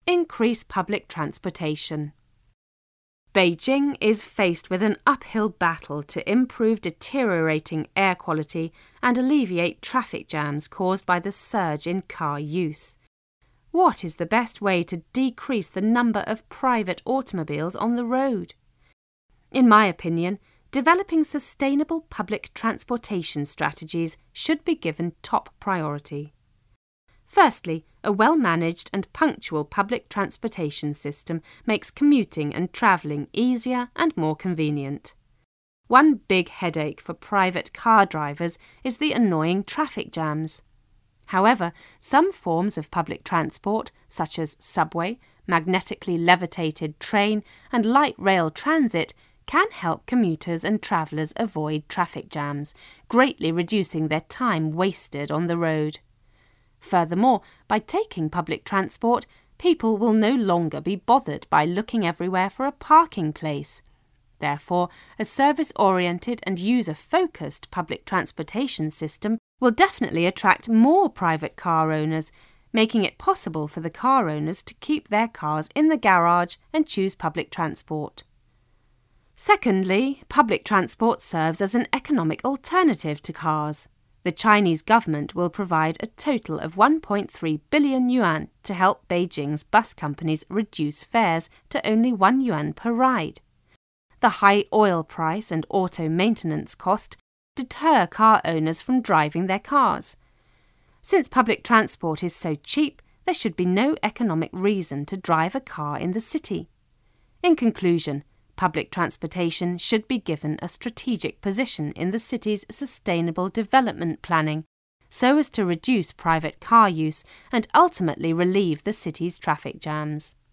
Increase public transportation. Beijing is faced with an uphill battle to improve deteriorating air quality and alleviate traffic jams caused by the surge in car use. What is the best way to decrease the number of private automobiles on the road? In my opinion, developing sustainable public transportation strategies should be given top priority. Firstly, a well-managed and punctual public transportation system makes commuting and travelling easier and more convenient. One big headache for private car drivers is the annoying traffic jams. However, some forms of public transport, such as subway, magnetically levitated train and light rail transit, can help commuters and travellers avoid traffic jams, greatly reducing their time wasted on the road. Furthermore, by taking public transport, people will no longer be bothered by looking everywhere for a parking place. Therefore, a service-oriented and user-focused public transportation system will definitely attract more private car owners, making it possible for the car owners to keep their cars in the garage and choose public transport. Secondly, public transport serves as an economic alternative to cars. The Chinese government will provide a total of 1.3 billion yuan to help Beijing's bus companies reduce fares to only 1 yuan per ride. The high oil price and auto maintenance cost deter car owners from driving their cars. Since public transport is so cheap, there should be no economic reason to drive a car in the city. In conclusion, public transportation should be given a strategic position in the city's sustainable development planning, so as to reduce private car use and ultimately relieve the city's traffic jams.